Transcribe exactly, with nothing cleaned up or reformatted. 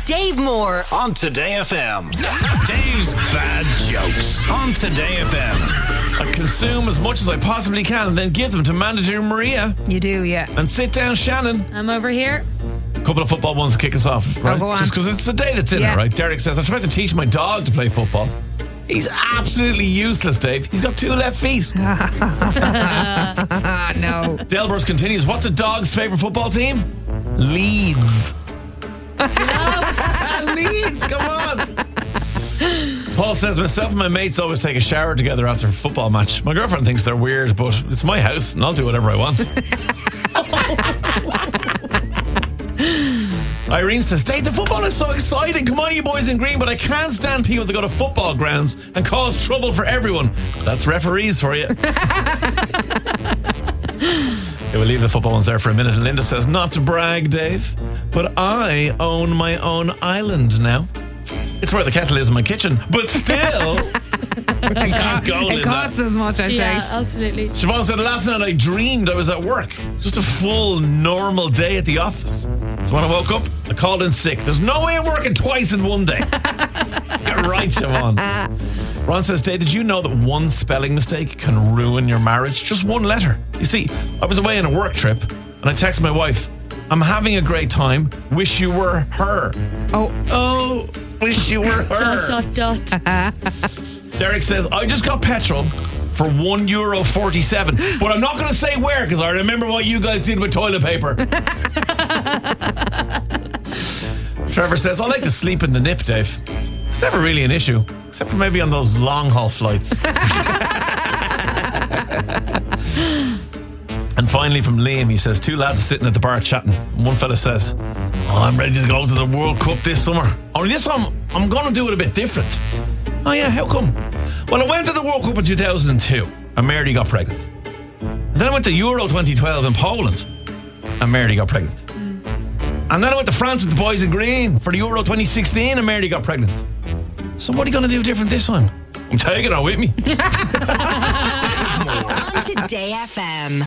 Dave Moore on Today F M. Dave's bad jokes on Today F M. I consume as much as I possibly can and then give them to manager Maria. You do, yeah. And sit down, Shannon. I'm over here. A couple of football ones to kick us off, right? Oh, go on. Just because it's the day that's in Yeah. it, right? Derek says, I tried to teach my dog to play football. He's absolutely useless, Dave. He's got two left feet. No. Delbers continues, what's a dog's favourite football team? Leeds. Leeds, come on. Paul says, myself and my mates always take a shower together after a football match. My girlfriend thinks they're weird, but it's my house and I'll do whatever I want. Irene says, Dave, the football is so exciting. Come on, you boys in green, but I can't stand people that go to football grounds and cause trouble for everyone. That's referees for you. Okay, we'll leave the football ones there for a minute. And Linda says, not to brag, Dave, but I own my own island now. It's where the kettle is in my kitchen, but still, you can't go, It Linda. costs as much, I Yeah, say. absolutely. Siobhan said, last night I dreamed I was at work. Just a full, normal day at the office. So when I woke up, I called in sick. There's no way I'm working twice in one day. Get right, Siobhan. Ron says, Dave, did you know that one spelling mistake can ruin your marriage? Just one letter. You see, I was away on a work trip, and I texted my wife, I'm having a great time. Wish you were her. Oh. Oh, wish you were her. Dot, dot, dot. Derek says, I just got petrol for one euro forty-seven, but I'm not going to say where because I remember what you guys did with toilet paper. Trevor says, I like to sleep in the nip, Dave. It's never really an issue, except for maybe on those long haul flights. And finally from Liam, he says, two lads sitting at the bar chatting. And one fella says, oh, I'm ready to go to the World Cup this summer. Only this one, I'm going to do it a bit different. Oh yeah, how come? Well, I went to the World Cup in two thousand two and Mary got pregnant. And then I went to Euro twenty twelve in Poland and Mary got pregnant. And then I went to France with the boys in green for the Euro twenty sixteen and Mary got pregnant. So what are you going to do different this time? I'm taking her with me. on Today F M.